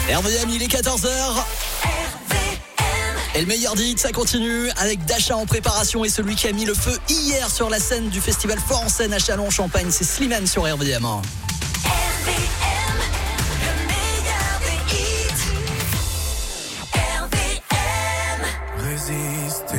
RVM, il est 14h. Et le meilleur dit, ça continue avec Dasha en préparation et celui qui a mis le feu hier sur la scène du festival Fort en Seine à Châlons-en-Champagne, c'est Slimane sur RVM. Résister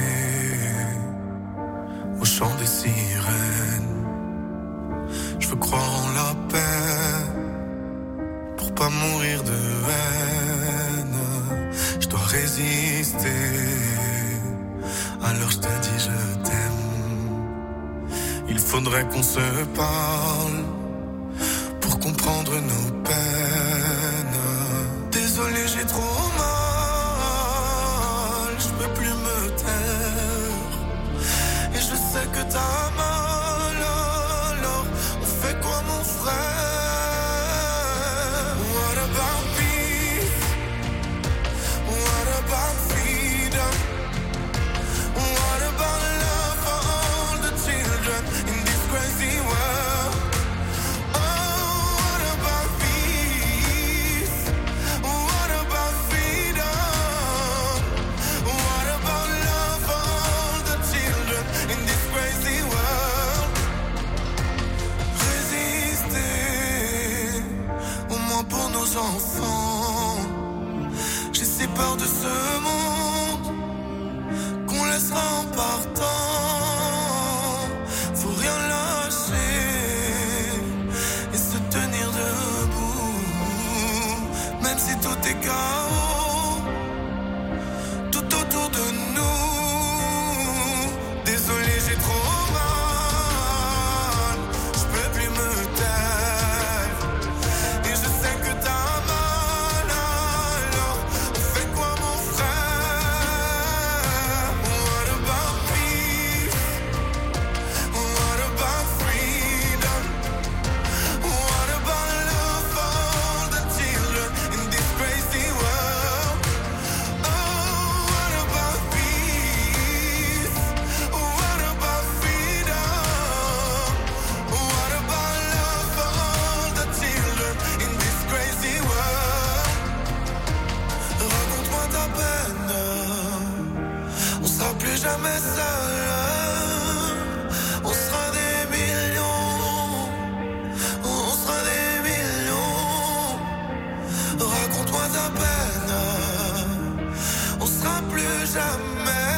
au chant des sirènes. Je veux croire en la paix pour pas mourir de haine. Je dois résister. Alors je te dis je t'aime. Il faudrait qu'on se parle pour comprendre nos peines. Désolé, j'ai trop mal. Je peux plus me taire. Et je sais que t'as mal. Alors on fait quoi mon frère? What about peace? What about freedom? What about love for all the children in this crazy world? Oh, what about peace? What about freedom? What about love for all the children in this crazy world? Résister, au moins pour nos enfants. J'ai si peur de ce monde qu'on laissera en partant. Faut rien lâcher et se tenir debout, même si tout est chaos tout autour de nous. Désolé, j'ai trop mal. Je peux plus me taire. Et je sais que t'as mal. Alors on fait quoi mon frère? What about peace? What about freedom? What about love for all the children in this crazy world? Oh, what about peace? What about freedom? What about love for all the children in this crazy world? Raconte-moi ta peine. On sera plus jamais seul. On sera des millions. On sera des millions. Raconte-moi ta peine. On sera plus jamais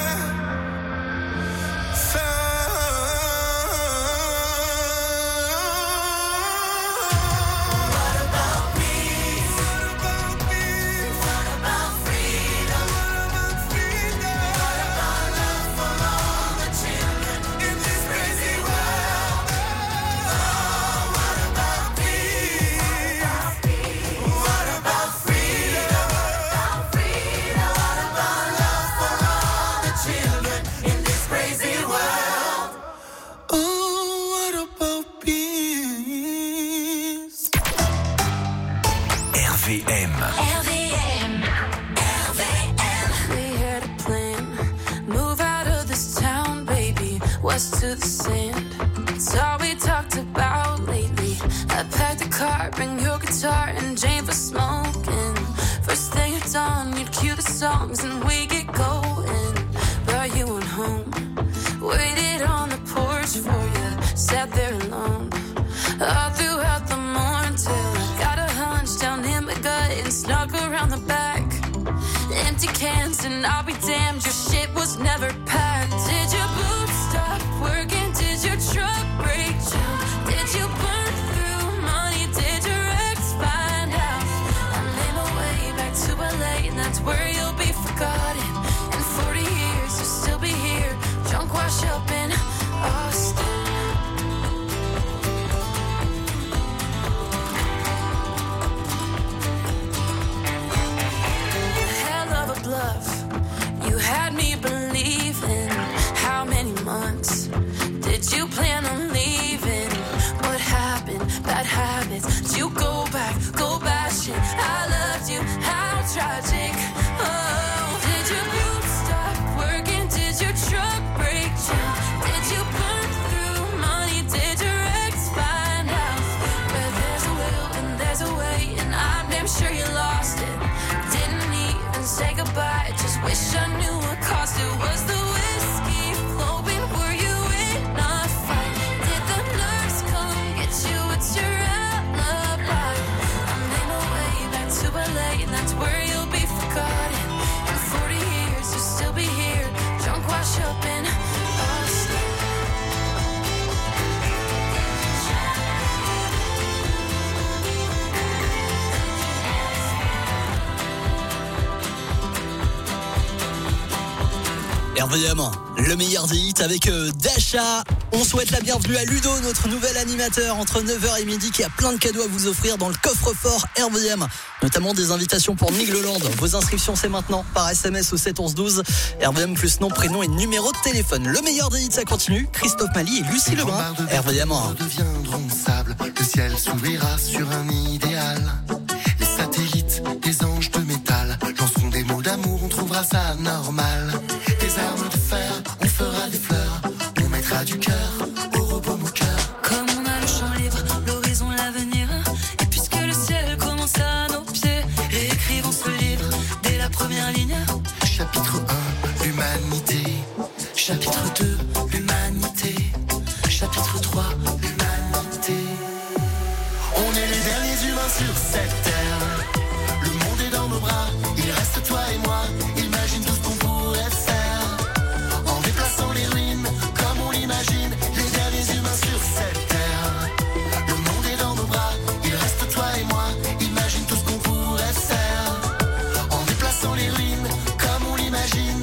What about peace? What about peace? What about freedom? What about freedom? What about love for all the children in this crazy world? Oh, what about peace? What about freedom? What about love for all the children in this crazy world? Oh, what about peace? RVM. We had a plan, move out of this town, baby, west to the sand. It's all we talked about lately. I packed the car, bring your guitar and Jane for smoking. First thing at dawn, you'd cue the songs and we get going. Brought you on home, waited on the porch for you, sat there alone. All throughout the morning till I got a hunch down in my gut and snuck around the back. Empty cans and I'll be damned, your shit was never packed. Did your boots stop working? Did your truck break down? Did you burn through money? Did your ex find out? I made my way back to LA and that's where you'll be forgotten. In 40 years you'll still be here, drunk wash up in Austin. Hell of a bluff, you had me believing. How many months did you plan on leaving? What happened? Bad habits. Did you go back? Go bashing. I loved you. How tragic. Oh, did your boots stop working? Did your truck break down? Did you burn through money? Did your ex find out? But there's a will and there's a way, and I'm damn sure you lost it. Wish I knew what caused it. Was the whiskey flowing? Were you in a fight? Did the nurse come get you? It's your alibi. I'm in my way back to LA, and that's where you'll be forgotten. In 40 years, you'll still be here, drunk, washed up in us. RVM, le meilleur des hits avec Dasha. On souhaite la bienvenue à Ludo, notre nouvel animateur entre 9h et midi qui a plein de cadeaux à vous offrir dans le coffre-fort RVM, notamment des invitations pour Nigloland. Vos inscriptions c'est maintenant par SMS au 7 11 12. RVM plus nom, prénom et numéro de téléphone. Le meilleur des hits, ça continue. Christophe Mali et Lucie Lebrun. RVM. Deviendront sable, le ciel s'ouvrira sur un idéal. Les satellites, des anges de métal, lanceront des mots d'amour, on trouvera ça normal. Des armes de fer, on fera des fleurs, on mettra du cœur au robot mon cœur. Comme on a le champ libre, l'horizon, l'avenir. Et puisque le ciel commence à nos pieds, réécrivons ce livre dès la première ligne. Chapitre 1, l'humanité. Chapitre 2, l'humanité. Chapitre 3, l'humanité. On est les derniers humains sur cette terre. Le monde est dans nos bras, il reste toi et moi. Imagine tout ce qu'on pourrait faire. En déplaçant les ruines, comme on l'imagine. Les derniers humains sur cette terre. Le monde est dans nos bras, il reste toi et moi. Imagine tout ce qu'on pourrait faire. En déplaçant les ruines, comme on l'imagine.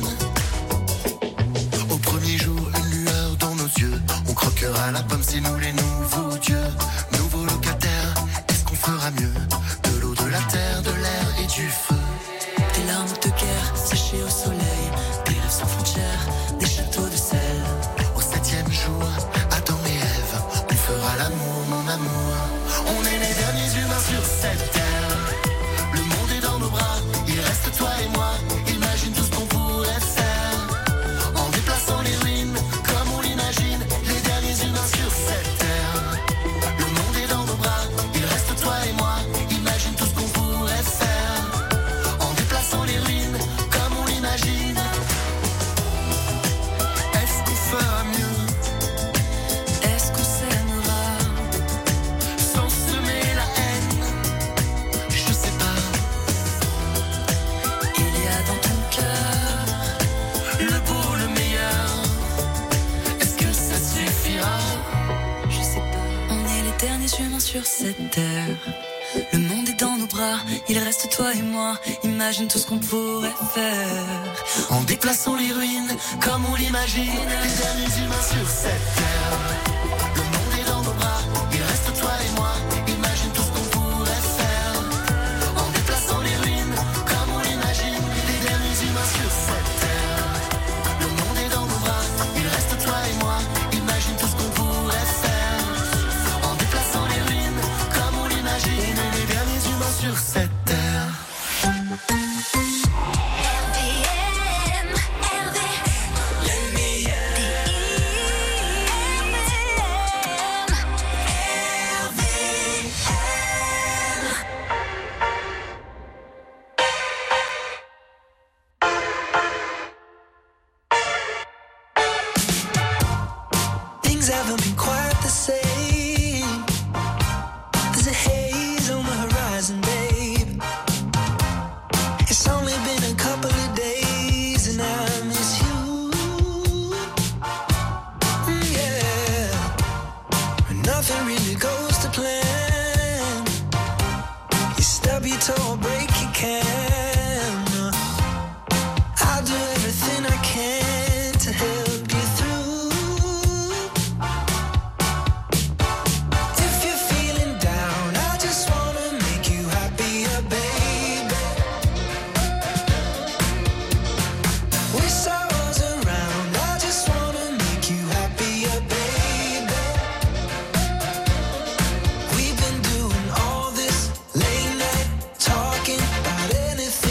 Au premier jour, une lueur dans nos yeux. On croquera la pomme, c'est nous les nouveaux dieux. Nouveaux locataires, est-ce qu'on fera mieux? De l'eau, de la terre, de l'air et du feu. Des larmes de guerre séchées au soleil, des rêves sans frontières, des châteaux de sel. Au 7e jour, Adam et Ève, on fera l'amour, mon amour. On est les derniers humains sur cette terre. Le monde est dans nos bras, il reste toi et moi. Imagine tout ce qu'on pourrait faire. En déplaçant les ruines, comme on l'imagine. Les derniers humains sur cette terre. Le monde est dans nos bras, il reste toi et moi. Imagine tout ce qu'on pourrait faire. En déplaçant les ruines, comme on l'imagine. Est-ce qu'on fera mieux? Est-ce qu'on s'aimera Sans semer la haine, je sais pas. Il y a dans ton cœur Le beau, le meilleur, est-ce que ça suffira? je sais pas. On est les derniers humains sur cette terre. Le monde est dans nos bras, il reste toi et moi. Imagine tout ce qu'on pourrait faire. En déplaçant les ruines, comme on l'imagine. Les derniers humains sur cette terre. Le monde est dans nos bras, il reste toi et moi. Imagine tout ce qu'on pourrait faire. En déplaçant les ruines, comme on l'imagine. Les derniers humains sur cette terre. Le monde est dans nos bras, il reste toi et moi. Imagine tout ce qu'on pourrait faire. En déplaçant les ruines, comme on l'imagine. Les derniers humains sur cette terre. Things haven't been quite the same. There's a haze on the horizon, babe. It's only been a couple of days and I miss you. Yeah. Nothing really goes to plan. You stub your toe or break your can. I'll do everything I can to help you through. If you're feeling down, I just wanna make you happier, baby. Wish I was around, I just wanna make you happier, baby. We've been doing all this late night talking about anything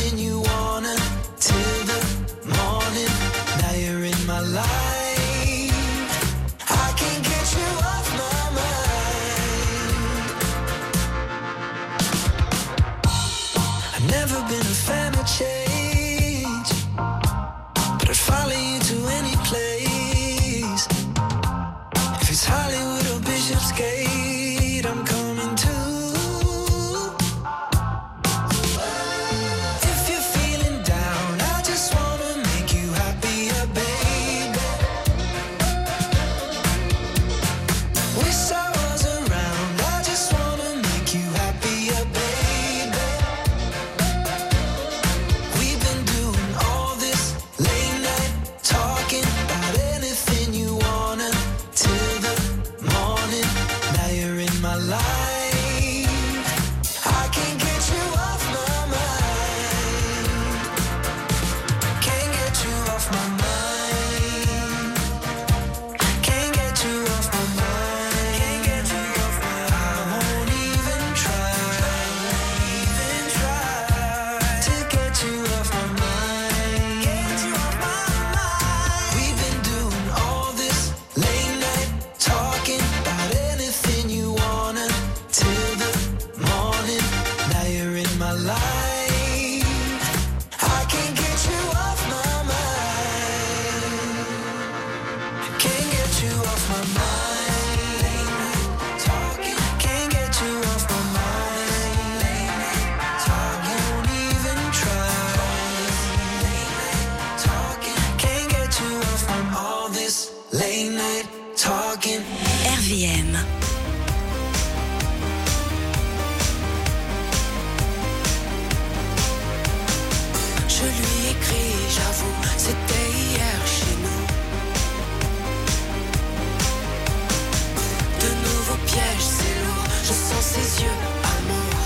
skate, I'm coming too. If you're feeling down, I just wanna make you happier, baby. Wish I was around, I just wanna make you happier, baby. We've been doing all this late night talking about anything you wanna till the morning. Now you're in my life. I can't get you off my mind. Can't get you off my mind. Can't get you off my mind. Can't get you off my mind. I won't even try to get you off my mind. Get you off my mind. We've been doing all this late night talking about anything you wanna till the morning. Now you're in my life. I can't get you off my mind. Can't get you off my mind. Late night talking. Can't get you off my mind. Late night talking. Won't even try. Late night talking. Can't get you off my all this late night talking. RVM. Je lui écris, j'avoue, c'était hier chez nous. De nouveaux pièges, c'est lourd, je sens ses yeux, amour.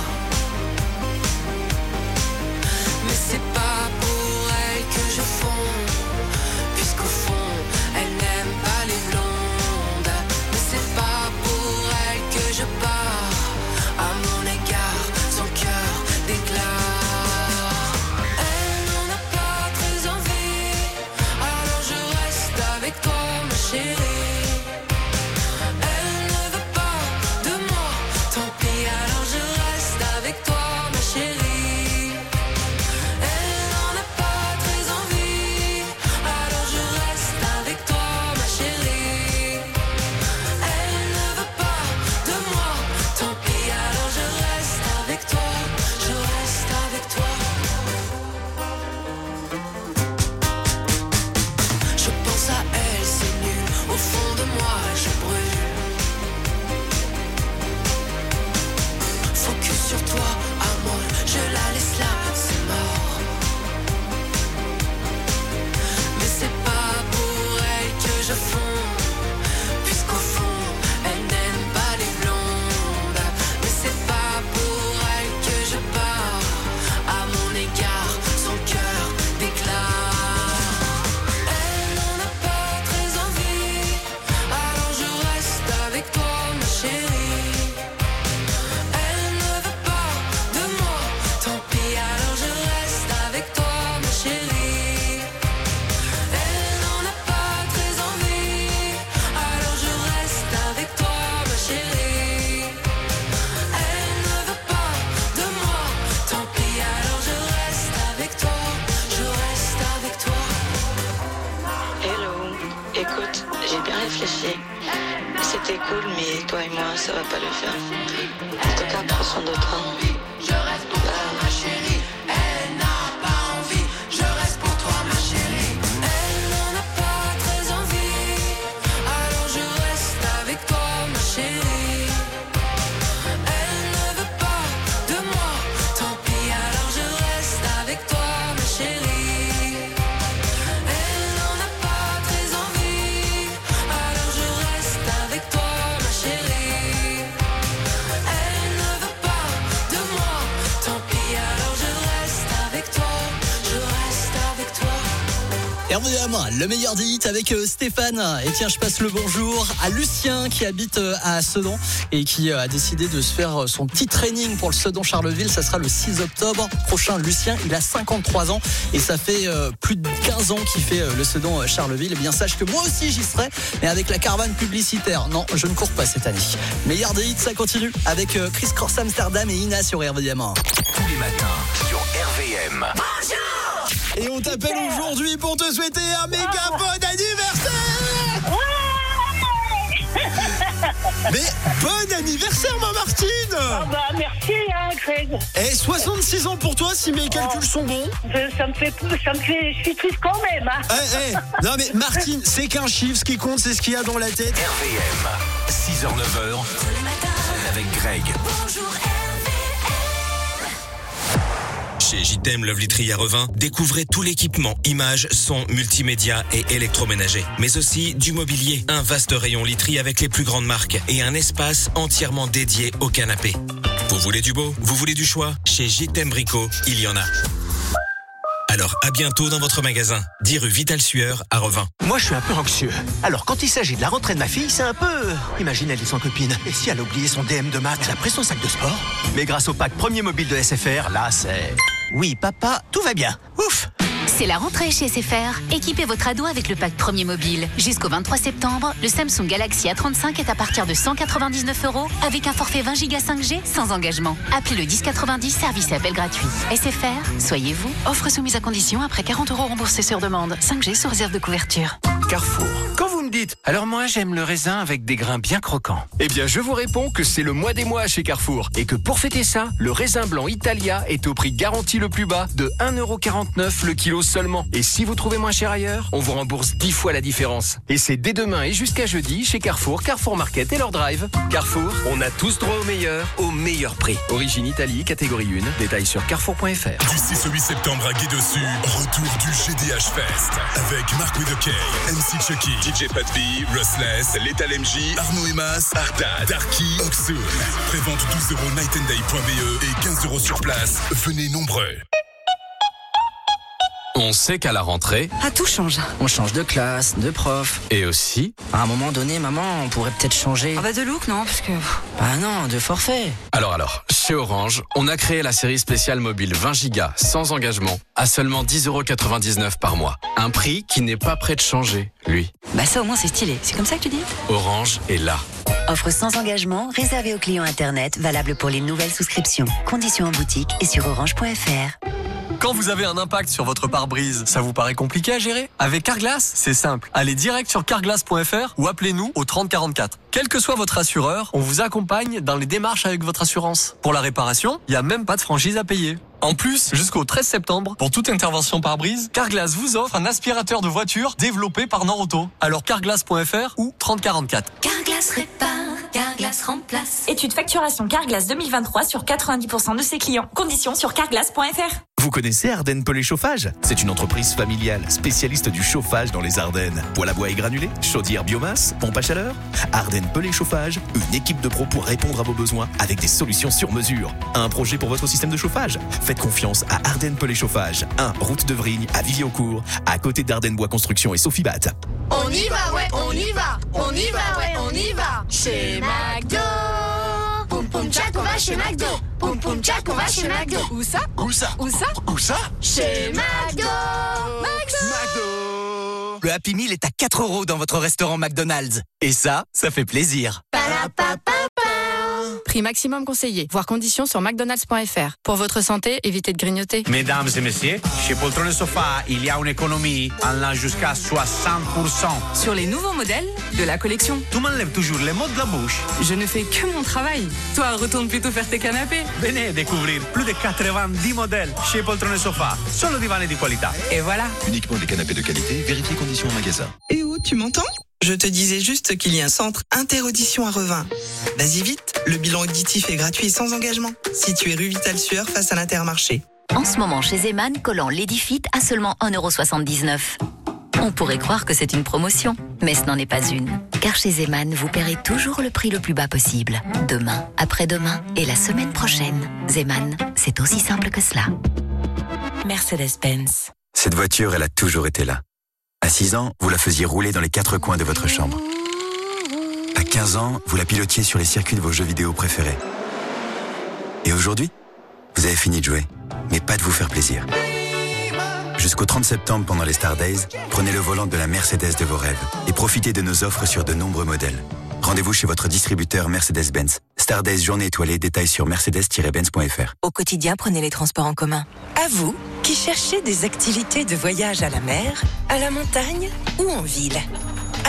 Mais c'est pas pour elle que je fonds, puisqu'au fond, elle n'aime pas les blondes. Mais c'est pas pour elle que je pars, à mon égard, son cœur déclare. Elle n'en a pas très envie, alors je reste avec toi, ma chérie. Elle ne veut pas de moi, tant pis, alors je reste avec toi, ma chérie. Elle n'en a pas très envie, alors je reste avec toi, ma chérie. Elle ne veut pas de moi, tant pis, alors je reste avec toi, je reste avec toi. Je pense à elle, c'est nul, au fond de moi je brûle. Focus sur toi, amour, je la laisse là, c'est mort. Mais c'est pas pour elle que je fonds, puisqu'au fond, elle n'aime pas les blondes. Mais c'est pas pour elle que je pars, à mon égard, son cœur déclare. Elle n'en a pas très envie, alors je reste avec toi, ma chérie. Elle ne veut pas de moi, tant pis, alors je reste avec toi, ma chérie. Elle n'en a pas très envie, alors je reste avec toi, ma chérie. Elle ne veut pas de moi, tant pis, alors je reste avec toi, je reste avec toi. Hello, écoute, j'ai bien réfléchi. C'était cool, mais toi et moi, ça va pas le faire. En tout cas, prends soin de toi. Je reste pour toi, ma chérie. Elle n'a pas envie. Je reste pour toi, ma chérie. Elle n'en a pas très envie. Alors je reste avec toi, ma chérie. Elle ne veut pas de moi. Tant pis, alors je reste avec toi, ma chérie. Elle n'en a pas très envie. Alors je reste avec toi, ma chérie. Elle ne veut pas de moi, tant pis, alors je reste avec toi, je reste avec toi. RVM, le meilleur des hits avec Stéphane. Et tiens, je passe le bonjour à Lucien qui habite à Sedan et qui a décidé de se faire son petit training pour le Sedan Charleville. Ça sera le 6 octobre prochain. Lucien, il a 53 ans et ça fait plus de 15 ans qu'il fait le Sedan Charleville. Et bien, sache que moi aussi j'y serai, mais avec la caravane publicitaire. Non, je ne cours pas cette année. Meilleur des hits, ça continue avec Chris Cross Amsterdam et Ina sur RVM. Tous les matins sur RVM. Et on t'appelle aujourd'hui pour te souhaiter un méga bon anniversaire. Mais bon anniversaire, ma Martine. Ah bah merci, hein, Greg. Et 66 ans pour toi, si mes calculs sont bons. Ça me fait, je suis triste quand même, hein. Non mais Martine, c'est qu'un chiffre, ce qui compte, c'est ce qu'il y a dans la tête. RVM, 6h-9h, avec Greg. Bonjour Chez JTM Love Literie à Revin, découvrez tout l'équipement, images, son, multimédia et électroménager. Mais aussi du mobilier, un vaste rayon literie avec les plus grandes marques et un espace entièrement dédié au canapé. Vous voulez du beau? Vous voulez du choix? Chez JTM Brico, il y en a. Alors à bientôt dans votre magasin, 10 rue Vital Sueur à Revin. Moi je suis un peu anxieux. Alors quand il s'agit de la rentrée de ma fille, c'est un peu... Imagine, elle est sans copine. Et si elle a oublié son DM de maths, elle a pris son sac de sport. Mais grâce au pack premier mobile de SFR, là c'est... Oui papa, tout va bien. Ouf. C'est la rentrée chez SFR. Équipez votre ado avec le pack premier mobile. Jusqu'au 23 septembre, le Samsung Galaxy A35 est à partir de 199 € avec un forfait 20 Go 5G sans engagement. Appelez le 1090, service et appel gratuit. SFR, soyez vous. Offre soumise à condition après 40 € remboursés sur demande. 5G sous réserve de couverture. Carrefour. Quand vous me dites, alors moi j'aime le raisin avec des grains bien croquants. Eh bien je vous réponds que c'est le mois des mois chez Carrefour. Et que pour fêter ça, le raisin blanc Italia est au prix garanti le plus bas de 1,49 € le kilo seulement. Et si vous trouvez moins cher ailleurs, on vous rembourse 10 fois la différence. Et c'est dès demain et jusqu'à jeudi chez Carrefour, Carrefour Market et leur drive. Carrefour, on a tous droit au meilleur prix. Origine Italie, catégorie 1. Détails sur carrefour.fr. Du 6 au 8 septembre à Guy-Dessus, retour du GDH Fest. Avec Mark with a K, MC Chucky, DJ Pat B, Rustless, Lethal MJ, Arnaud Emas, Arda, Darky, Oxoon. Prévente 12 € nightandday.be et 15 € sur place. Venez nombreux. On sait qu'à la rentrée... Ah, tout change. On change de classe, de prof. Et aussi... À un moment donné, maman, on pourrait peut-être changer... Ah bah de look, non, parce que... Bah non, de forfait. Alors, chez Orange, on a créé la série spéciale mobile 20 Go sans engagement à seulement 10,99 € par mois. Un prix qui n'est pas prêt de changer, lui. Bah ça au moins c'est stylé. C'est comme ça que tu dis? Orange est là. Offre sans engagement, réservée aux clients Internet, valable pour les nouvelles souscriptions. Conditions en boutique et sur orange.fr. Quand vous avez un impact sur votre pare-brise, ça vous paraît compliqué à gérer? Avec Carglass, c'est simple. Allez direct sur carglass.fr ou appelez-nous au 30 44. Quel que soit votre assureur, on vous accompagne dans les démarches avec votre assurance. Pour la réparation, il n'y a même pas de franchise à payer. En plus, jusqu'au 13 septembre, pour toute intervention pare-brise, Carglass vous offre un aspirateur de voiture développé par Norauto. Alors carglass.fr ou 30 44. Carglass répare, Carglass remplace. Étude facturation Carglass 2023 sur 90% de ses clients. Conditions sur carglass.fr. Vous connaissez Ardennes Pellet Chauffage? C'est une entreprise familiale spécialiste du chauffage dans les Ardennes. Poêle à bois et granulés, chaudière biomasse, pompe à chaleur. Ardennes Pellet Chauffage, une équipe de pros pour répondre à vos besoins avec des solutions sur mesure. Un projet pour votre système de chauffage? Faites confiance à Ardennes Pellet Chauffage. 1 route de Vrigne à Vivier-au-Court, à côté d'Ardennes Bois Construction et Sofibat. On y va, ouais, on y va. On y va, ouais, on y va. Chez McDo. Poum poum tchac, on va chez McDo. Poum poum tchac, on va chez McDo. Où ça? Où ça? Où ça? Où ça? Chez McDo. McDo. Le Happy Meal est à 4 € dans votre restaurant McDonald's. Et ça fait plaisir. Prix maximum conseillé. Voir conditions sur mcdonalds.fr. Pour votre santé, évitez de grignoter. Mesdames et messieurs, chez Poltron et Sofa, il y a une économie allant jusqu'à 60%. Sur les nouveaux modèles de la collection. Tu m'enlèves toujours les mots de la bouche. Je ne fais que mon travail. Toi, retourne plutôt faire tes canapés. Venez découvrir plus de 90 modèles chez Poltron et Sofa. Solo divani di qualità. Et voilà. Uniquement des canapés de qualité, vérifiez conditions en magasin. Eh oh, tu m'entends? Je te disais juste qu'il y a un centre Interaudition à Revin. Vas-y vite, le bilan auditif est gratuit et sans engagement. Situé rue Vital Sueur face à l'Intermarché. En ce moment chez Zeman, collant Ladyfit à seulement 1,79 €. On pourrait croire que c'est une promotion, mais ce n'en est pas une. Car chez Zeman, vous paierez toujours le prix le plus bas possible. Demain, après-demain et la semaine prochaine. Zeman, c'est aussi simple que cela. Mercedes-Benz. Cette voiture, elle a toujours été là. À 6 ans, vous la faisiez rouler dans les 4 coins de votre chambre. À 15 ans, vous la pilotiez sur les circuits de vos jeux vidéo préférés. Et aujourd'hui, vous avez fini de jouer, mais pas de vous faire plaisir. Jusqu'au 30 septembre, pendant les Star Days, prenez le volant de la Mercedes de vos rêves et profitez de nos offres sur de nombreux modèles. Rendez-vous chez votre distributeur Mercedes-Benz. Star Days journée étoilée, détails sur mercedes-benz.fr. Au quotidien, prenez les transports en commun. À vous, qui cherchez des activités de voyage à la mer, à la montagne ou en ville.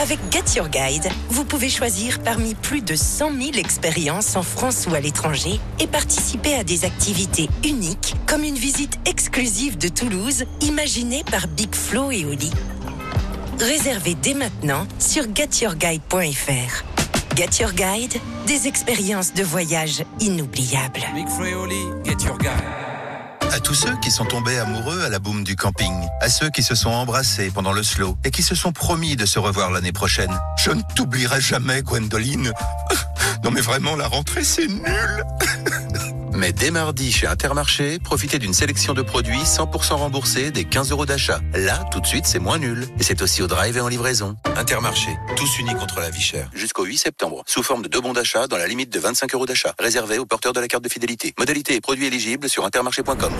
Avec Get Your Guide, vous pouvez choisir parmi plus de 100 000 expériences en France ou à l'étranger et participer à des activités uniques comme une visite exclusive de Toulouse imaginée par Big Flo et Oli. Réservez dès maintenant sur getyourguide.fr. Get Your Guide, des expériences de voyage inoubliables. Big Flo et Oli, Get Your Guide. À tous ceux qui sont tombés amoureux à la boum du camping, à ceux qui se sont embrassés pendant le slow et qui se sont promis de se revoir l'année prochaine. Je ne t'oublierai jamais, Gwendoline. Non mais vraiment, la rentrée, c'est nul. Mais dès mardi, chez Intermarché, profitez d'une sélection de produits 100% remboursés des 15 € d'achat. Là, tout de suite, c'est moins nul. Et c'est aussi au drive et en livraison. Intermarché, tous unis contre la vie chère. Jusqu'au 8 septembre, sous forme de 2 bons d'achat dans la limite de 25 € d'achat. Réservé aux porteurs de la carte de fidélité. Modalité et produits éligibles sur intermarché.com.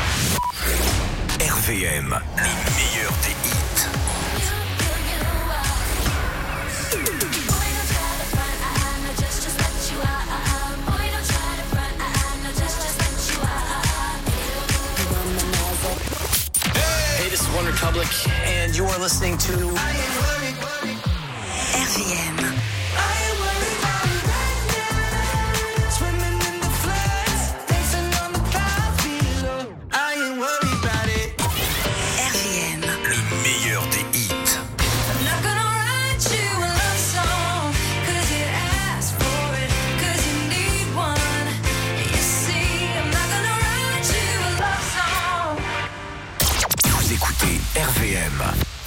RVM, les meilleurs des hits. This is One Republic, and you are listening to RVM. Le meilleur des hits. Vous écoutez RVM.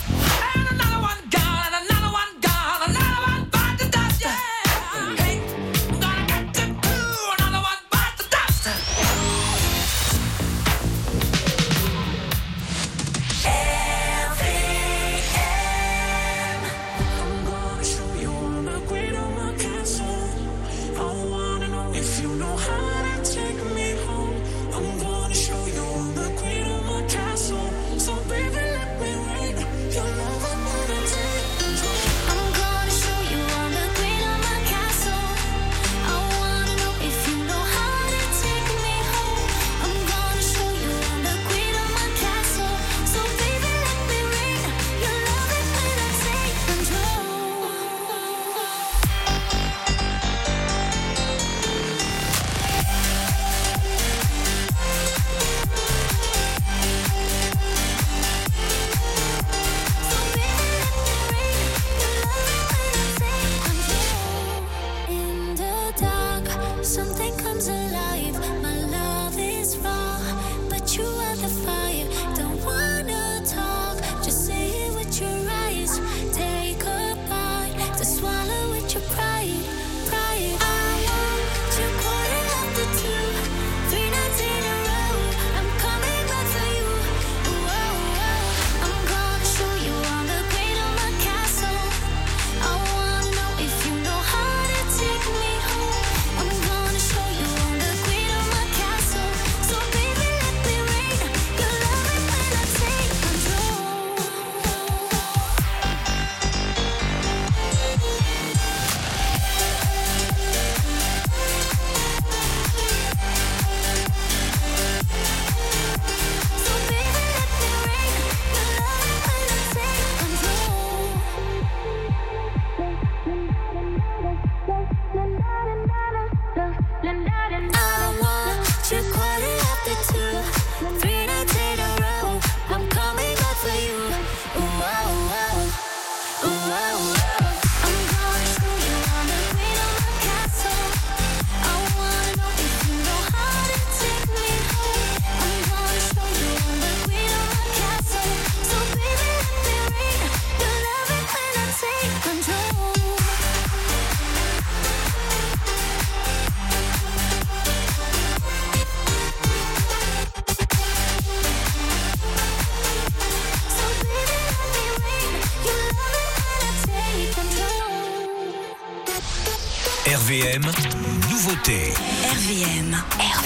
RVM, nouveauté. RVM.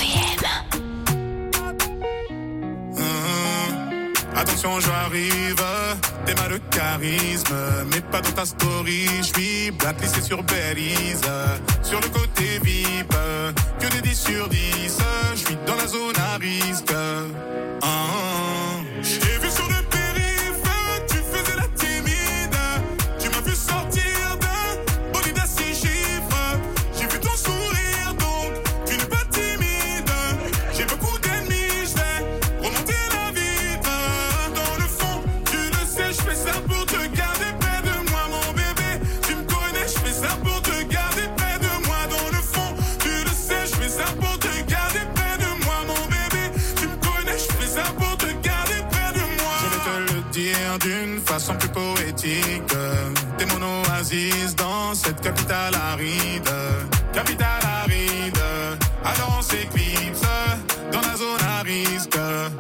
Attention, j'arrive, t'es mal de charisme, mais pas dans ta story. J'suis blacklissé sur Belize, sur le côté VIP, que des 10 sur 10. J'suis dans la zone à risque. J'ai vu sur le périph', tu faisais la timide. Tu m'as vu sortir. d'une façon plus poétique. T'es mon oasis dans cette capitale aride. Capitale aride, alors on s'éclipse dans la zone à risque.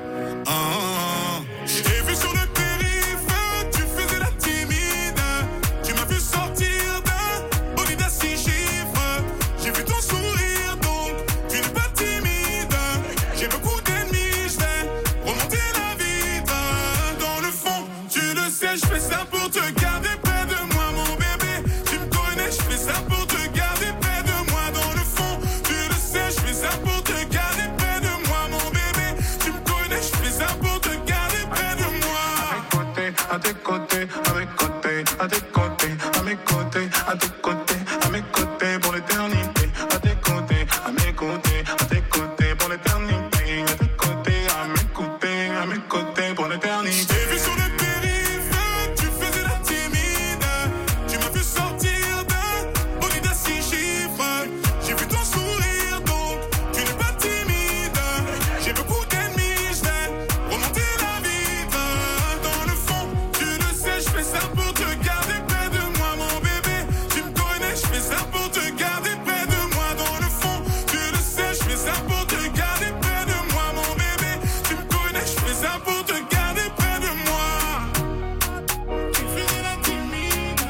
Je t'ai vu sur le périph', tu faisais la timide. Tu m'as vu sortir d'un bolide à 6 chiffres. J'ai vu ton sourire donc tu n'es pas timide. J'ai beaucoup d'ennemis, je vais remonter la vitre. Dans le fond, tu le sais, je fais ça pour te garder près de moi, mon bébé. Tu me connais, je fais ça pour te garder près de moi. Dans le fond, tu le sais, je fais ça pour te garder près de moi, mon bébé. Tu me connais, je fais ça pour te garder près de moi. À tes côtés, à mes côtés, à tes côtés, à mes côtés, à tes côtés, à mes côtés pour l'éternité. À tes côtés, à mes côtés, à tes côtés pour l'éternité. À tes côtés, à mes côtés pour l'éternité. J'ai vu sur le périph', tu faisais la timide. Tu m'as vu sortir d'un bolide à 6 chiffres. J'ai vu ton sourire donc tu n'es pas timide. J'ai beaucoup d'ennemis, je vais remonter la vitre. Dans le fond, tu le sais, je fais ça pour te garder près de moi, mon bébé. Tu me connais, je fais ça pour te garder près de moi. Dans le fond, tu le sais, je fais ça pour te garder près de moi, mon bébé. Tu me connais, je fais ça pour te garder près de moi. Tu faisais la timide,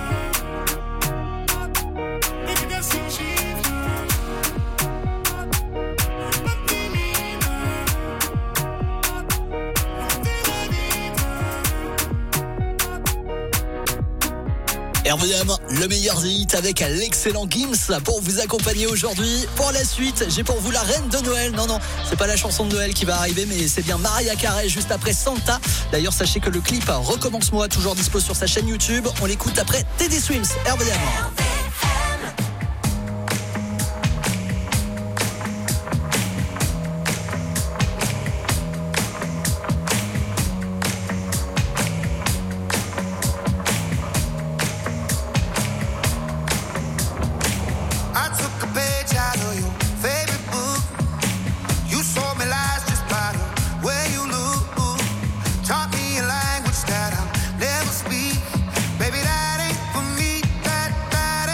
bolide à 6 chiffres. Pas timide, remonter la vitre. RVM, le meilleur des hits avec l'excellent Gims pour vous accompagner aujourd'hui. Pour la suite, j'ai pour vous la reine de Noël. Non, c'est pas la chanson de Noël qui va arriver, mais c'est bien Mariah Carey juste après Santa. D'ailleurs, sachez que le clip Recommence-moi, toujours dispo sur sa chaîne YouTube. On l'écoute après Teddy Swims. RVM. I took a page out of your favorite book. You sold me lies just by the way you look. Taught me a language that I'll never speak. Baby, that ain't for me. That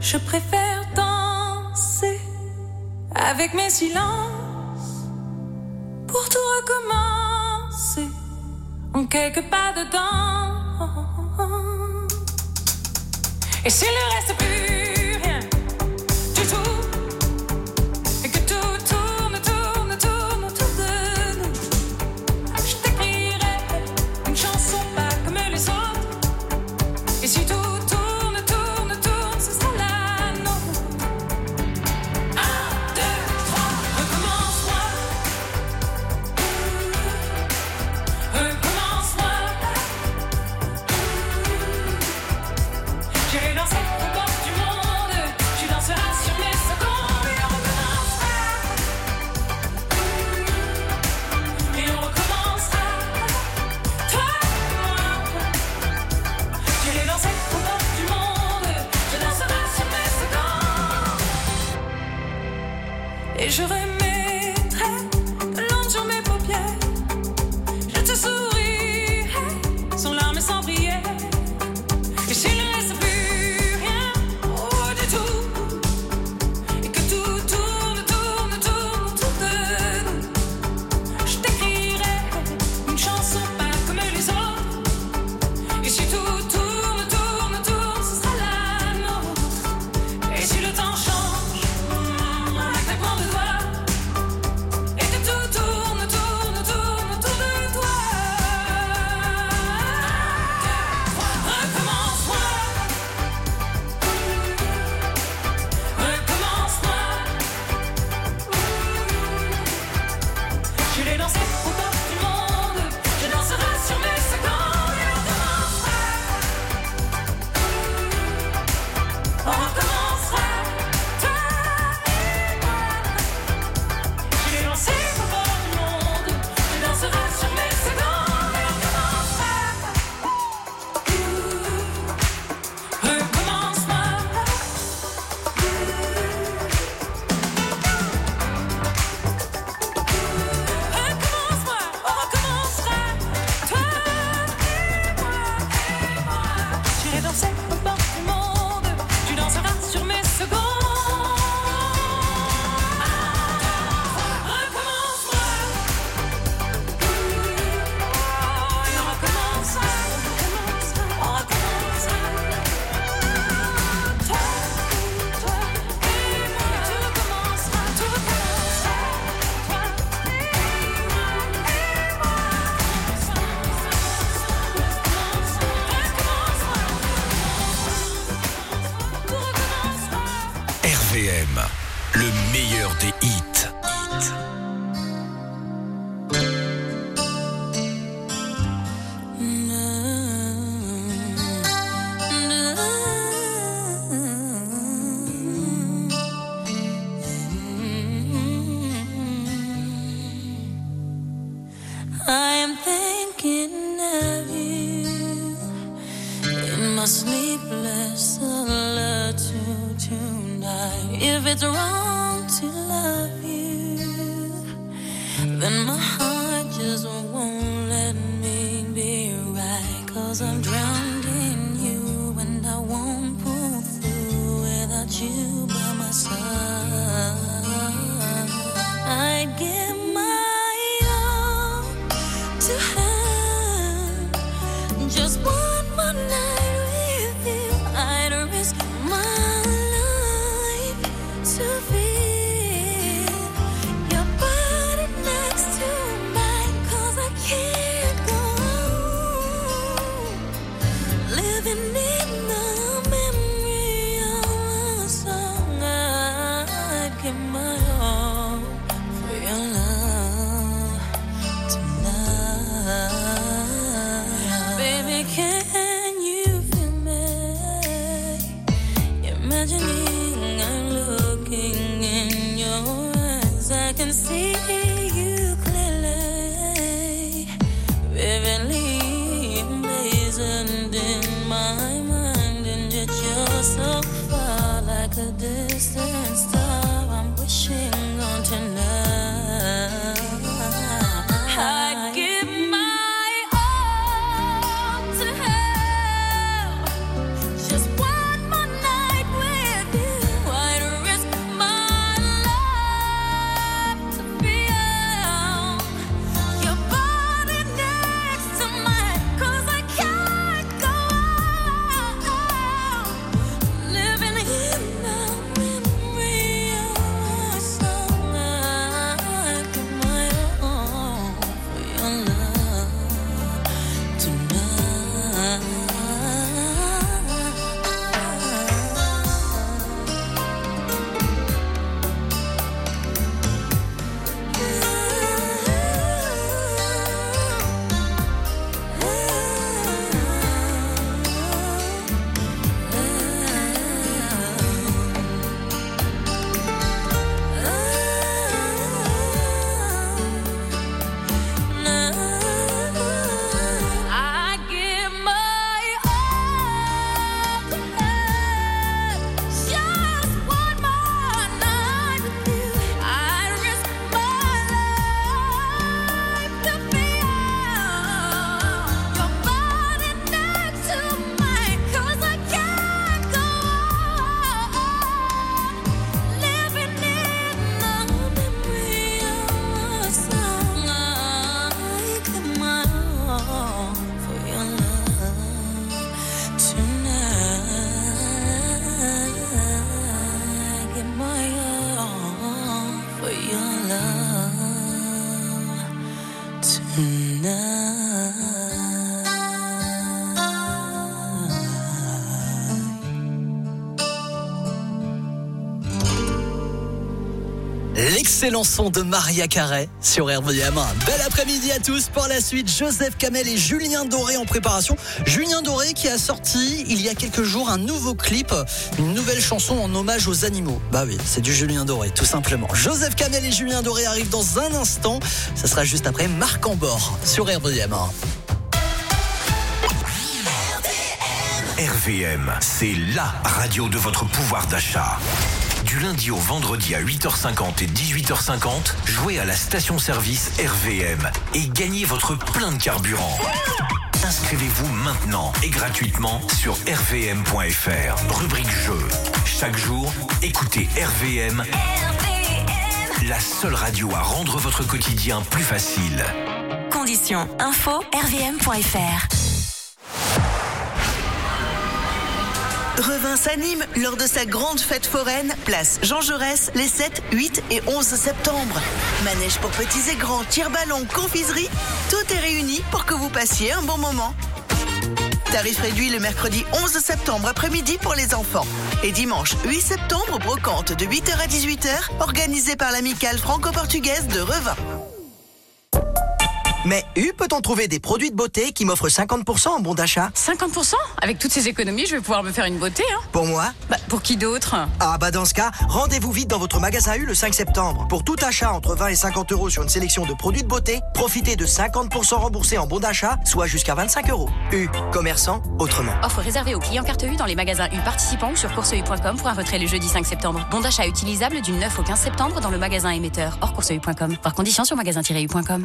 Je préfère danser avec mes silences pour tout recommencer en quelques pas dedans. Et s'il ne reste plus rien du tout, et que tout tourne autour de nous, je t'écrirai une chanson pas comme les autres. Et si tout tourne, ce sera la nôtre. 1, 2, 3, recommence-moi. Recommence-moi. J'irai danser au bord du monde. Tu danseras sur mes secondes. Et on recommencera. Et on recommencera. Toi et moi. J'irai danser au bord du monde. Tu danseras sur mes secondes. Et je remettrai de l'ombre sur mes paupières. Je te sourirai sans larmes et sans prière. Et s'il ne reste plus rien du tout, et que tout tourne autour de nous, je t'écrirai une chanson pas comme les autres. Et si tout tourne, ce sera la nôtre. Et si le temps change, un claquement de doigts, et que tout tourne autour de toi. Recommence-moi. Recommence-moi. J'irai danser au bord du monde. Je danserai sur mes secondes. Et on recommencera. On recommencera. Toi et moi. J'irai danser au bord du monde. Je danserai sur mes secondes. Et on recommencera. Recommence-moi. Recommence-moi, on recommencera. Toi et moi. J'irai danser au bord du monde. Tu danseras sur mes secondes. Recommence-moi. Et on recommencera. On recommencera. Toi et moi. Tu recommenceras. Tout recommencera. Toi et RVM, le meilleur des hits. I am thinking of you in my sleepless solitude tonight. If it's wrong to love you, then my heart just won't let me be right. 'Cause I'm drowned in you and I won't pull through without you by my side. I'd give my all to have just one more night with you. I'd risk my life to feel your body next to mine. 'Cause I can't go on living in the memory of a song. I'd give my all for your love tonight. Baby, can you feel me? Imagining I'm looking in your eyes. I can see you clearly, vividly emblazoned in my mind. And yet you're so far, like a distant star. I'm wishing on tonight. I'd give my all to have just one more night with you. love tonight. L'excellent son de Maria Carey sur RVM. Bel après-midi à tous. Pour la suite, Joseph Kamel et Julien Doré en préparation. Julien Doré qui a sorti il y a quelques jours un nouveau clip, une nouvelle chanson en hommage aux animaux. Bah oui, c'est du Julien Doré, tout simplement. Joseph Kamel et Julien Doré arrivent dans un instant. Ça sera juste après Marc Ambord sur RVM. RVM, c'est la radio de votre pouvoir d'achat. Du lundi au vendredi à 8h50 et 18h50, jouez à la station-service RVM et gagnez votre plein de carburant. Inscrivez-vous maintenant et gratuitement sur rvm.fr. Rubrique jeu. Chaque jour, écoutez RVM, la seule radio à rendre votre quotidien plus facile. Conditions info rvm.fr. Revin s'anime lors de sa grande fête foraine, place Jean Jaurès, les 7, 8 et 11 septembre. Manège pour petits et grands, tire-ballon, confiserie, tout est réuni pour que vous passiez un bon moment. Tarif réduit le mercredi 11 septembre après-midi pour les enfants. Et dimanche 8 septembre, brocante de 8h à 18h, organisée par l'amicale franco-portugaise de Revin. Mais peut-on trouver des produits de beauté qui m'offrent 50% en bon d'achat? 50%? Avec toutes ces économies, je vais pouvoir me faire une beauté, hein. Pour moi? Pour qui d'autre? Ah dans ce cas, rendez-vous vite dans votre magasin U le 5 septembre. Pour tout achat entre 20 et 50 euros sur une sélection de produits de beauté, profitez de 50% remboursés en bon d'achat, soit jusqu'à 25 euros. U, commerçant autrement. Offre réservée aux clients carte U dans les magasins U participants ou sur courseu.com pour un retrait le jeudi 5 septembre. Bon d'achat utilisable du 9 au 15 septembre dans le magasin émetteur, hors courseu.com. Par condition sur magasin-u.com.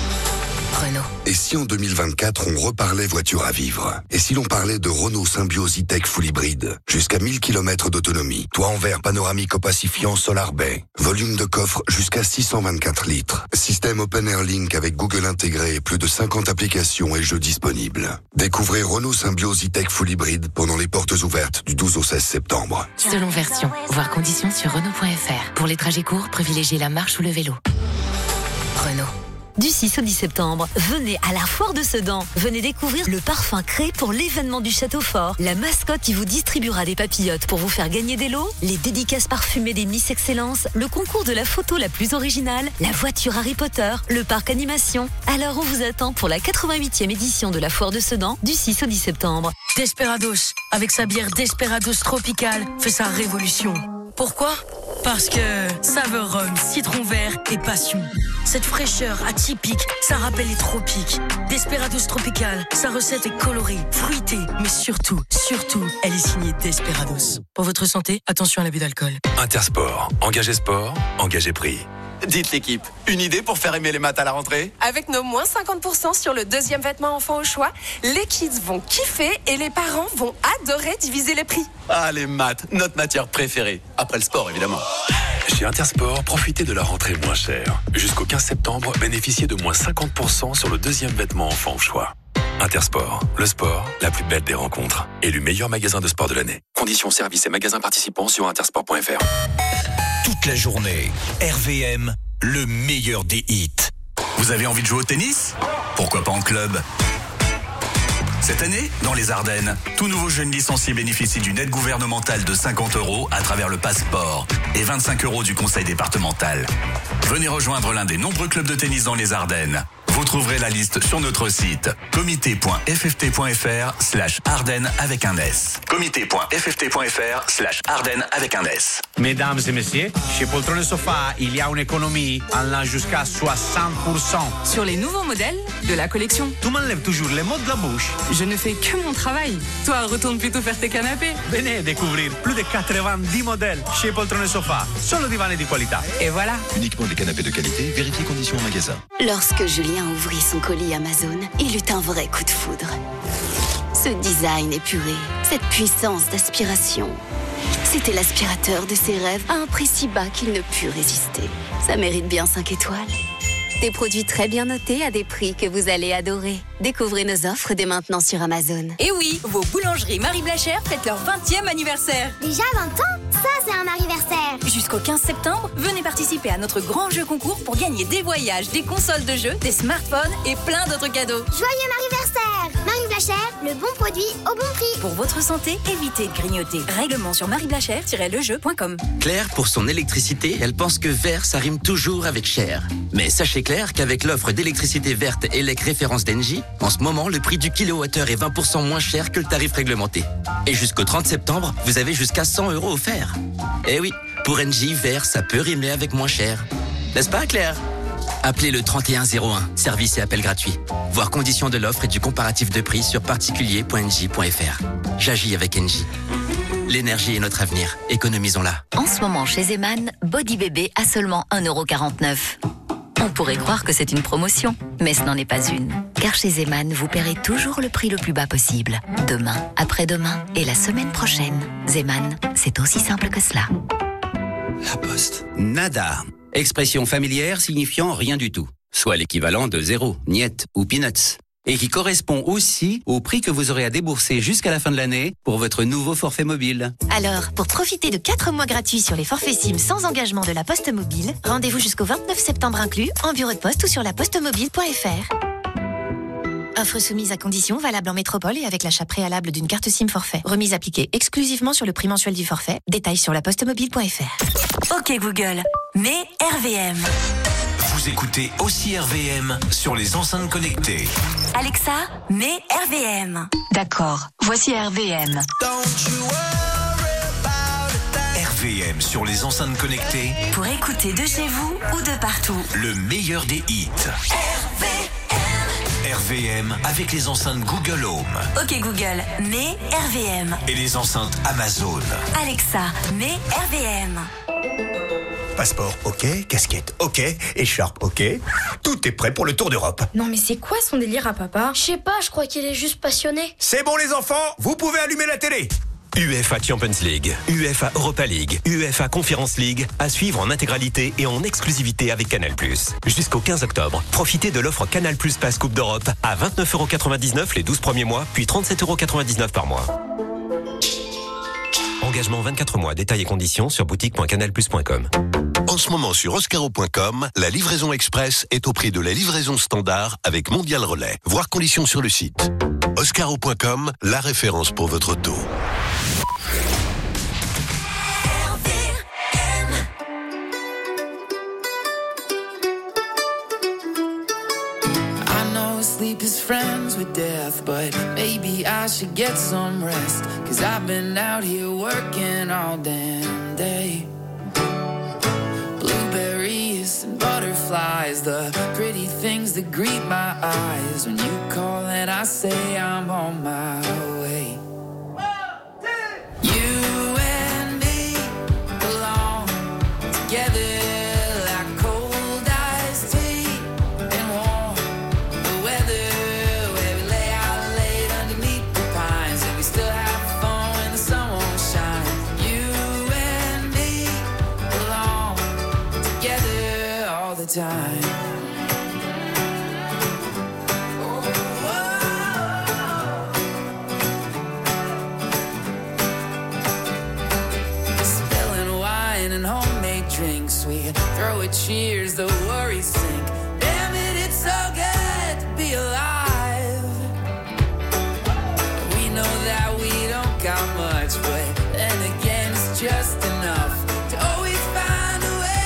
Renault. Et si en 2024, on reparlait voiture à vivre? Et si l'on parlait de Renault Symbioz E-Tech Full Hybride? Jusqu'à 1000 km d'autonomie, toit en verre panoramique opacifiant Solar Bay, volume de coffre jusqu'à 624 litres, système Open Air Link avec Google intégré et plus de 50 applications et jeux disponibles. Découvrez Renault Symbioz E-Tech Full Hybride pendant les portes ouvertes du 12 au 16 septembre. Selon version, voir conditions sur Renault.fr. Pour les trajets courts, privilégiez la marche ou le vélo. Renault. Du 6 au 10 septembre, venez à la Foire de Sedan. Venez découvrir le parfum créé pour l'événement du Château Fort, la mascotte qui vous distribuera des papillotes pour vous faire gagner des lots, les dédicaces parfumées des Miss Excellence, le concours de la photo la plus originale, la voiture Harry Potter, le parc animation. Alors on vous attend pour la 88e édition de la Foire de Sedan du 6 au 10 septembre. Desperados, avec sa bière Desperados Tropical, fait sa révolution. Pourquoi? Parce que saveur rhum, citron vert et passion. Cette fraîcheur atypique, ça rappelle les tropiques. Desperados Tropical, sa recette est colorée, fruitée, mais surtout, elle est signée Desperados. Pour votre santé, attention à l'abus d'alcool. Intersport, engagez sport, engagez prix. Dites l'équipe, une idée pour faire aimer les maths à la rentrée? Avec nos moins 50% sur le deuxième vêtement enfant au choix, les kids vont kiffer et les parents vont adorer diviser les prix. Ah, les maths, notre matière préférée. Après le sport, évidemment. Chez Intersport, profitez de la rentrée moins chère. Jusqu'au 15 septembre, bénéficiez de moins 50% sur le deuxième vêtement enfant au choix. Intersport, le sport, la plus belle des rencontres. Élu meilleur magasin de sport de l'année. Conditions, services et magasins participants sur intersport.fr. Toute la journée, RVM, le meilleur des hits. Vous avez envie de jouer au tennis? Pourquoi pas en club? Cette année, dans les Ardennes, tout nouveau jeune licencié bénéficie d'une aide gouvernementale de 50 € à travers le passeport et 25 € du conseil départemental. Venez rejoindre l'un des nombreux clubs de tennis dans les Ardennes. Vous trouverez la liste sur notre site comité.fft.fr/Ardennes avec un S. comité.fft.fr/Ardennes avec un S. Mesdames et messieurs, chez Poltrone Sofa, il y a une économie allant jusqu'à 60%. Sur les nouveaux modèles de la collection. Tu m'enlèves toujours les mots de la bouche. Je ne fais que mon travail. Toi, retourne plutôt faire tes canapés. Venez découvrir plus de 90 modèles chez Poltrone Sofa. Solo divani di qualità. Et voilà. Uniquement des canapés de qualité, vérifiez conditions en magasin. Lorsque Julien ouvrit son colis Amazon, il eut un vrai coup de foudre. Ce design épuré, cette puissance d'aspiration. C'était l'aspirateur de ses rêves à un prix si bas qu'il ne put résister. Ça mérite bien 5 étoiles. Des produits très bien notés à des prix que vous allez adorer. Découvrez nos offres dès maintenant sur Amazon. Et oui, vos boulangeries Marie Blachère fêtent leur 20e anniversaire. Déjà 20 ans? Ça, c'est un anniversaire. Jusqu'au 15 septembre, venez participer à notre grand jeu concours pour gagner des voyages, des consoles de jeux, des smartphones et plein d'autres cadeaux. Joyeux anniversaire. Marie Blachère, le bon produit au bon prix. Pour votre santé, évitez de grignoter. Règlement sur marieblachère-lejeu.com. Claire, pour son électricité, elle pense que vert, ça rime toujours avec cher. Mais sachez Claire qu'avec l'offre d'électricité verte ELEC référence d'Engie, en ce moment, le prix du kilowattheure est 20% moins cher que le tarif réglementé. Et jusqu'au 30 septembre, vous avez jusqu'à 100 € offerts. Eh oui, pour Engie, vert, ça peut rimer avec moins cher. N'est-ce pas, Claire ? Appelez le 3101, service et appel gratuit. Voir conditions de l'offre et du comparatif de prix sur particulier.engie.fr. J'agis avec Engie. L'énergie est notre avenir. Économisons-la. En ce moment, chez Zeman, Body Bébé à seulement 1,49 €. On pourrait croire que c'est une promotion, mais ce n'en est pas une. Car chez Zeman, vous paierez toujours le prix le plus bas possible. Demain, après-demain et la semaine prochaine. Zeman, c'est aussi simple que cela. La Poste. Nada. Expression familière signifiant rien du tout. Soit l'équivalent de zéro, niet ou peanuts. Et qui correspond aussi au prix que vous aurez à débourser jusqu'à la fin de l'année pour votre nouveau forfait mobile. Alors, pour profiter de 4 mois gratuits sur les forfaits SIM sans engagement de la Poste Mobile, rendez-vous jusqu'au 29 septembre inclus en bureau de poste ou sur lapostemobile.fr. Offre soumise à conditions, valable en métropole et avec l'achat préalable d'une carte SIM forfait. Remise appliquée exclusivement sur le prix mensuel du forfait. Détails sur lapostemobile.fr. Ok Google, mets RVM. Vous écoutez aussi RVM sur les enceintes connectées. Alexa, mets RVM. D'accord, voici RVM. RVM sur les enceintes connectées. Pour écouter de chez vous ou de partout. Le meilleur des hits. RVM avec les enceintes Google Home. Ok Google, mets RVM. Et les enceintes Amazon. Alexa, mets RVM. Passeport, ok. Casquette, ok. Écharpe, ok. Tout est prêt pour le Tour d'Europe. Non mais c'est quoi son délire à papa? Je sais pas, je crois qu'il est juste passionné. C'est bon les enfants, vous pouvez allumer la télé. UEFA Champions League, UEFA Europa League, UEFA Conference League, à suivre en intégralité et en exclusivité avec Canal+. Jusqu'au 15 octobre, profitez de l'offre Canal+ Pass Coupe d'Europe à 29,99 € les 12 premiers mois, puis 37,99 € par mois. Engagement 24 mois, détails et conditions sur boutique.canalplus.com. En ce moment sur oscaro.com, la livraison express est au prix de la livraison standard avec Mondial Relais. Voir conditions sur le site. Oscaro.com, la référence pour votre auto. Sleep is friends with death, but maybe I should get some rest. 'Cause I've been out here working all damn day. Blueberries and butterflies, the pretty things that greet my eyes. When you call and I say I'm on my way. You and me belong together. Time. Spilling wine and homemade drinks, we throw a cheers, the worries sink. Damn it, it's so good to be alive. We know that we don't got much, but then again, it's just enough to always find a way.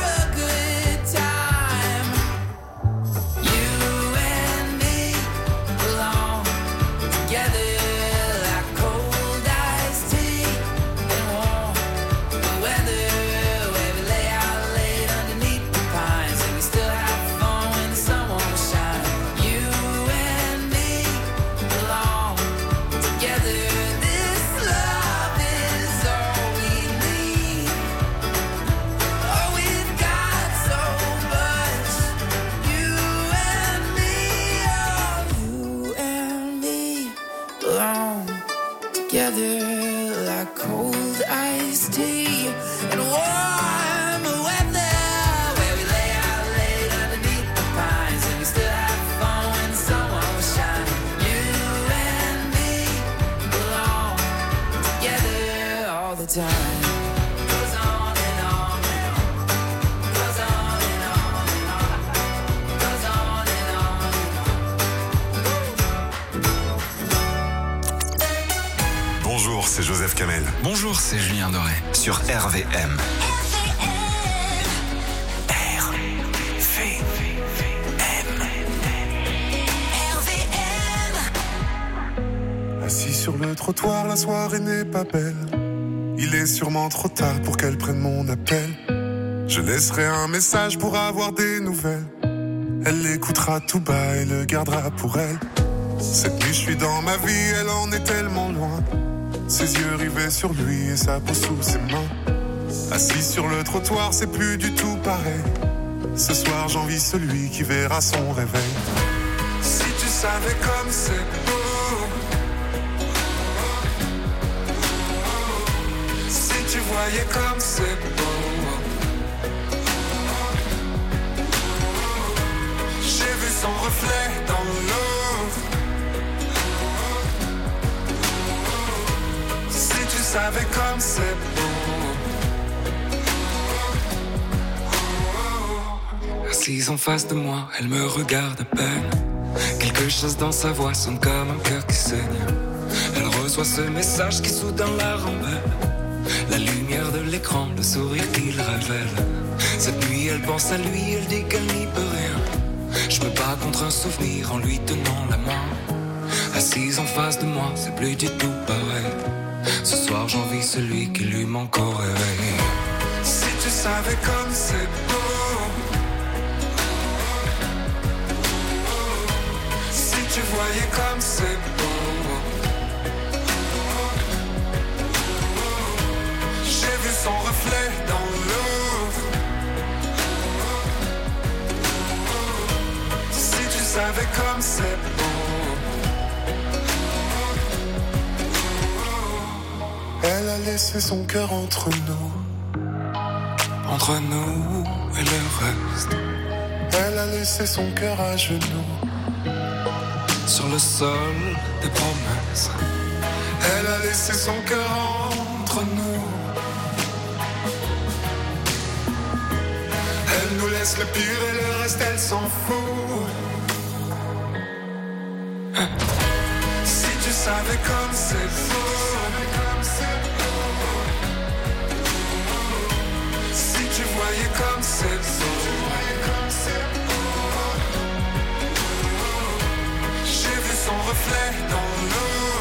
Like cold iced tea and warm weather, where we lay out late underneath the pines and we still have fun when the sun won't shine. You and me belong together all the time. Joseph Kamel. Bonjour, c'est Julien Doré. Sur RVM. Assis sur le trottoir, la soirée n'est pas belle. Il est sûrement trop tard pour qu'elle prenne mon appel. Je laisserai un message pour avoir des nouvelles. Elle l'écoutera tout bas et le gardera pour elle. Cette nuit je suis dans ma vie, elle en est tellement loin. Ses yeux rivés sur lui et sa peau sous ses mains. Assis sur le trottoir, c'est plus du tout pareil. Ce soir j'envie celui qui verra son réveil. Si tu savais comme c'est beau, si tu voyais comme c'est beau, j'ai vu son reflet dans l'eau. Si tu savais comme c'est beau. Assise en face de moi, elle me regarde à peine. Quelque chose dans sa voix sonne comme un cœur qui saigne. Elle reçoit ce message qui soudain la rembelle. La lumière de l'écran, le sourire qu'il révèle. Cette nuit elle pense à lui, elle dit qu'elle n'y peut rien. Je me bats contre un souvenir en lui tenant la main. Assise en face de moi, c'est plus du tout pareil. Ce soir j'envie celui qui lui manque au réveil. Si tu savais comme c'est beau, si tu voyais comme c'est beau, j'ai vu son reflet dans l'eau. Si tu savais comme c'est beau. Elle a laissé son cœur entre nous et le reste. Elle a laissé son cœur à genoux sur le sol des promesses. Elle a laissé son cœur entre nous. Elle nous laisse le pire et le reste elle s'en fout. Si tu savais comme c'est beau, si tu voyais comme c'est beau, j'ai vu son reflet dans l'eau.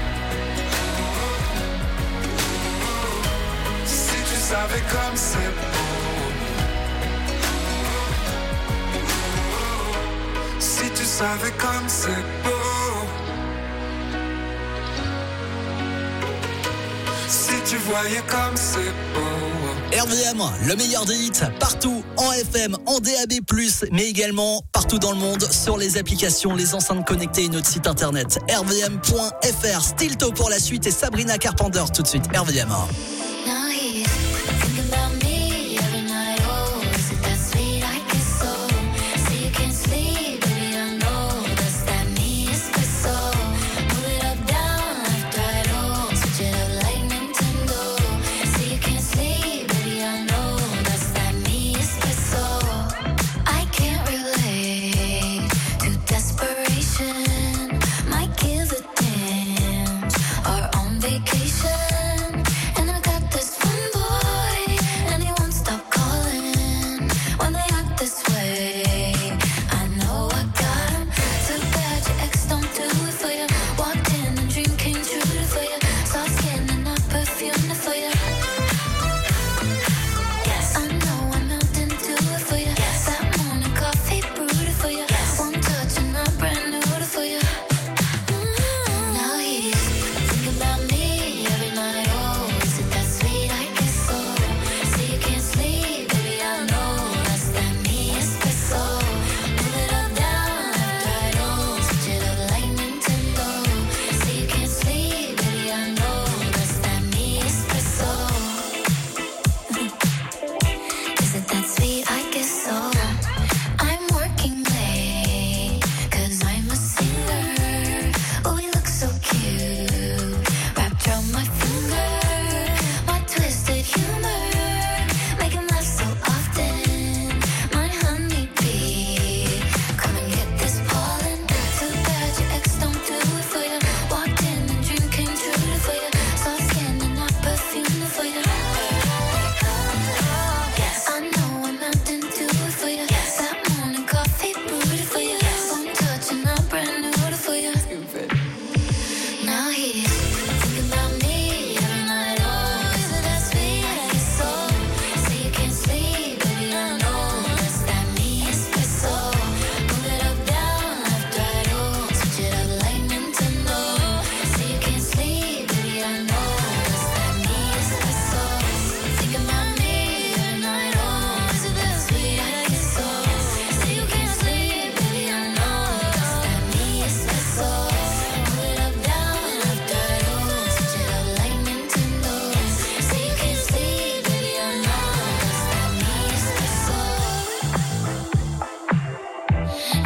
Si tu savais comme c'est beau, si tu savais comme c'est beau, si tu voyais comme c'est beau. RVM, le meilleur des hits, partout en FM, en DAB+, mais également partout dans le monde sur les applications, les enceintes connectées et notre site internet rvm.fr. Stilto pour la suite et Sabrina Carpenter tout de suite. RVM. Might give a damn, or on vacation, and I got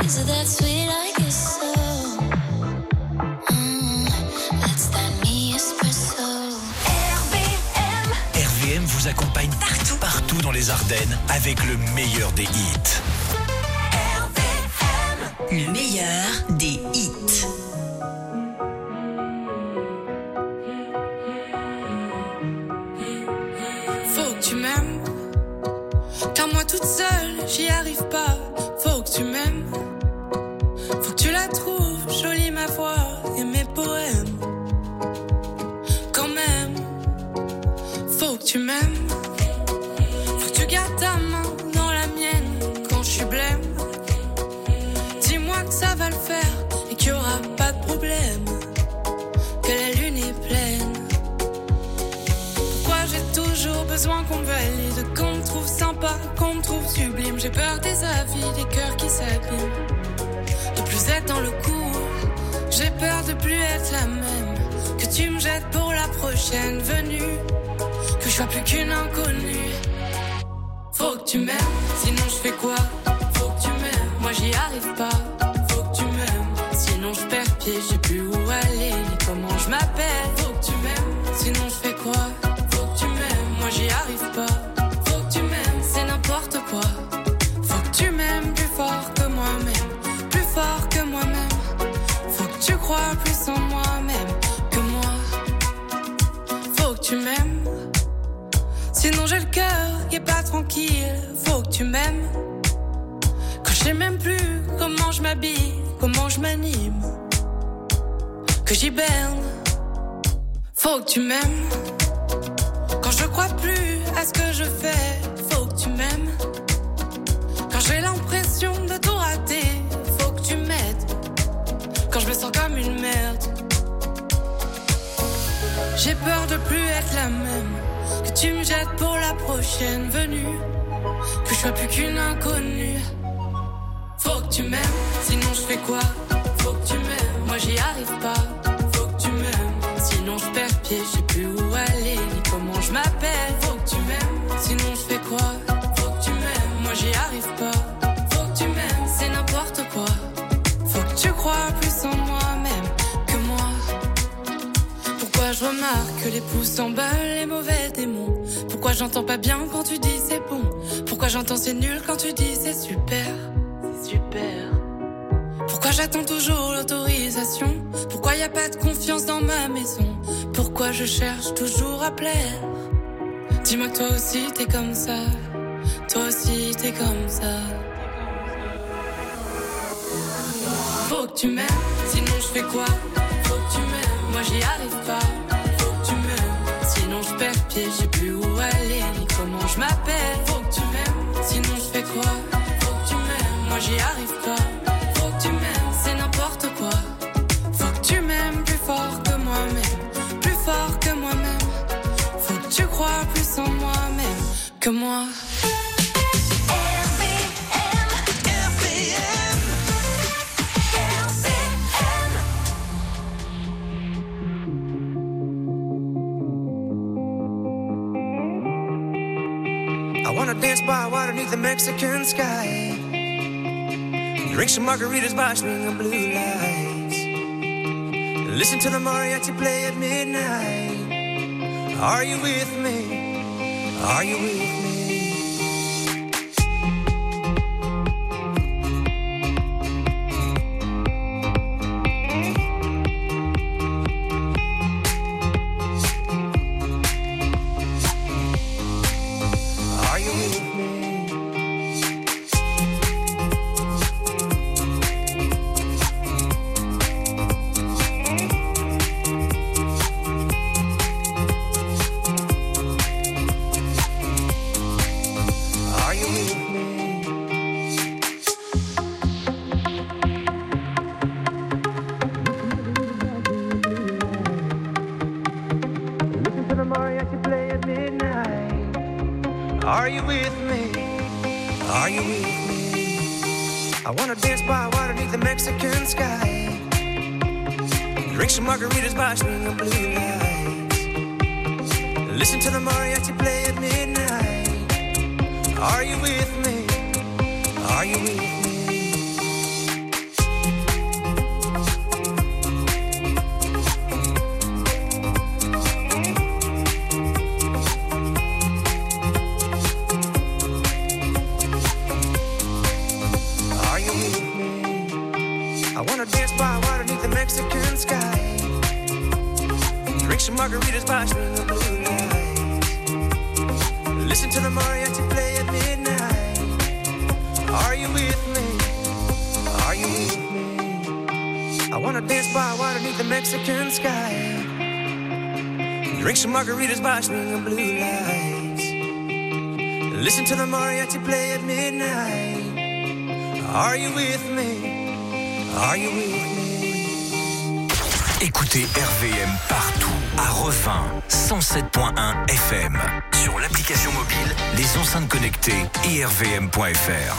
Is it that sweet? I guess so. That's that me espresso. RVM vous accompagne partout dans les Ardennes avec le meilleur des hits. Le meilleur des hits. Faut que tu m'aimes, car moi toute seule j'y arrive pas. Faut que tu m'aimes, faut que tu la trouves jolie ma voix et mes poèmes. Quand même, faut que tu m'aimes, faut que tu gardes ta main dans la mienne quand je suis blême. Dis-moi que ça va le faire et qu'il y aura pas de problème, que la lune est pleine. Pourquoi j'ai toujours besoin qu'on me valide, qu'on me trouve sympa, qu'on me trouve sublime. J'ai peur des avis, des cœurs qui s'abîment, de plus être dans le coup. J'ai peur de plus être la même, que tu me jettes pour la prochaine venue, que je sois plus qu'une inconnue. Faut que tu m'aimes, sinon je fais quoi? Faut que tu m'aimes, moi j'y arrive pas. Faut que tu m'aimes, sinon je perds pied, je sais plus où aller ni comment je m'appelle. Faut que tu m'aimes, sinon je fais quoi? Faut que tu m'aimes, moi j'y arrive pas. Faut que tu m'aimes, c'est n'importe quoi. Faut que tu m'aimes plus fort que moi-même, plus fort que moi-même. Faut que tu crois plus en moi-même que moi. Faut que tu m'aimes, sinon j'ai le cœur qui est pas tranquille. Faut que tu m'aimes, quand je sais même plus comment je m'habille, comment je m'anime, que j'hiberne. Faut que tu m'aimes, quand je crois plus à ce que je fais. Faut que tu m'aimes, quand j'ai l'impression de tout rater. Faut que tu m'aides, quand je me sens comme une merde. J'ai peur de plus être la même, que tu me jettes pour la prochaine venue, que je sois plus qu'une inconnue. Faut que tu m'aimes, sinon je fais quoi? Faut que tu m'aimes, moi j'y arrive pas. Faut que tu m'aimes, sinon je perds pied, je sais plus où aller ni comment je m'appelle. Faut que tu m'aimes, sinon je fais quoi? Faut que tu m'aimes, moi j'y arrive pas. Faut que tu m'aimes, c'est n'importe quoi. Faut que tu crois plus en moi-même que moi. Pourquoi je remarque que les pouces s'emballent, les mauvais démons? Pourquoi j'entends pas bien quand tu dis c'est bon? Pourquoi j'entends c'est nul quand tu dis c'est super? Super. Pourquoi j'attends toujours l'autorisation? Pourquoi y a pas de confiance dans ma maison? Pourquoi je cherche toujours à plaire? Dis-moi que toi aussi t'es comme ça. Toi aussi t'es comme ça. Faut que tu m'aimes, sinon je fais quoi? Faut que tu m'aimes, moi j'y arrive pas. Faut que tu m'aimes, sinon je perds pied, je sais plus où aller ni comment je m'appelle. Faut que tu m'aimes, sinon je fais quoi? Faut que tu m'aimes, moi j'y arrive pas. Faut que tu m'aimes, c'est n'importe quoi. Faut que tu m'aimes plus fort que moi-même, plus fort que moi-même. Faut que tu crois plus en moi-même que moi. I wanna dance by water beneath the Mexican sky, drink some margaritas by swinging blue lights, listen to the mariachi play at midnight. Are you with me? Are you with me? Are you with me? Are you with me? I wanna dance by water beneath the Mexican sky, drink some margaritas by swinging blue lights, listen to the mariachi play at midnight. Are you with me? Are you with me? wanna dance by water beneath the Mexican sky. Drink some margaritas by swinging blue lights. Listen to the mariachi play at midnight. Are you with me? Are you with me? I wanna dance by water beneath the Mexican sky. Drink some margaritas by swinging blue lights. Listen to the mariachi play at midnight. Are you with me? Are you with me? Écoutez RVM partout, à Revin, 107.1 FM, sur l'application mobile, les enceintes connectées et rvm.fr.